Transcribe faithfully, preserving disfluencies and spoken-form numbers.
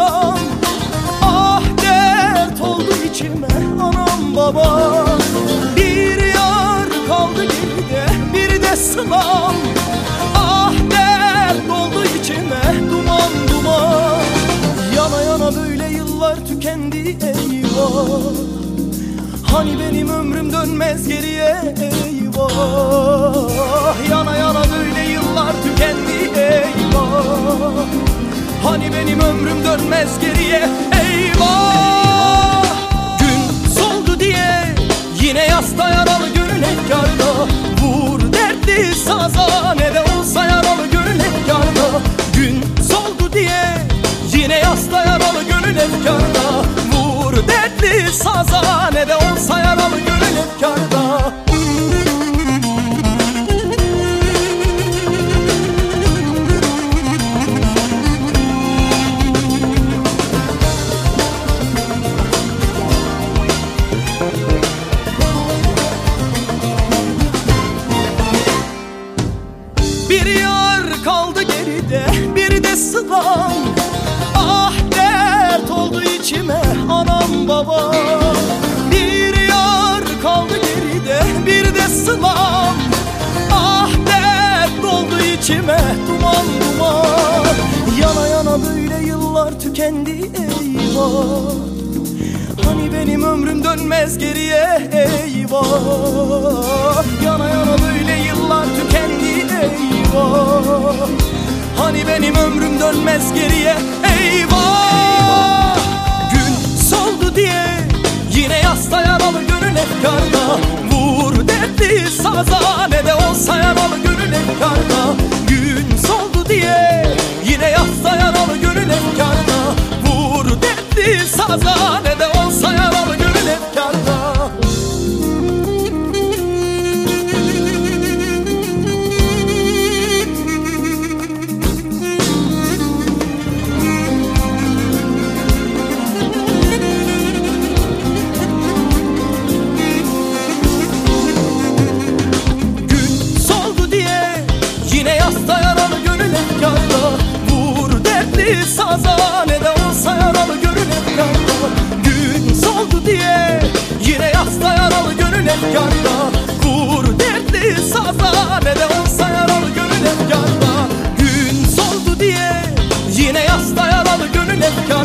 sılam. Ah dert oldu içime anam babam. Bir yar kaldı geride bir de sılam. Ah dert oldu içime duman duman. Yana yana böyle yıllar tükendi eyvah. Hani benim ömrüm dönmez geriye eyvah. Yana yana böyle yıllar tükendi eyvah. Hani benim ömrüm dönmez geriye eyvah. Gün soldu diye yine yasta yaralı gönül efkarda. Vur dertli saza ne de olsa yaralı gönül efkarda. Gün soldu diye yine yasta yaralı gönül efkarda. Vur dertli saza ne de olsa yaralı gönül efkarda. Bir yar kaldı geride bir de sılam. Ah dert oldu içime anam babam. Bir yar kaldı geride bir de sılam. Ah dert oldu içime duman duman. Yana yana böyle yıllar tükendi eyvah. Hani benim ömrüm dönmez geriye eyvah. Yana yana böyle yıllar tükendi eyvah. Hani benim ömrüm dönmez geriye eyvah. Gün soldu diye yine yasta yaralı gönül efkarda. Vur dertli saza ne de olsa yaralı gönül efkarda. Gün soldu diye yine yasta yaralı gönül efkarda. Vur dertli saza ne de olsa yaralı gönül efkarda. Yine yasta yaralı gönül efkarda. Vur dertli saza ne de olsa yaralı gönül efkarda. Gün soldu diye yine yasta yaralı gönül efkarda. Vur dertli saza ne de olsa yaralı gönül efkarda. Gün soldu diye yine yasta yaralı gönül efkarda.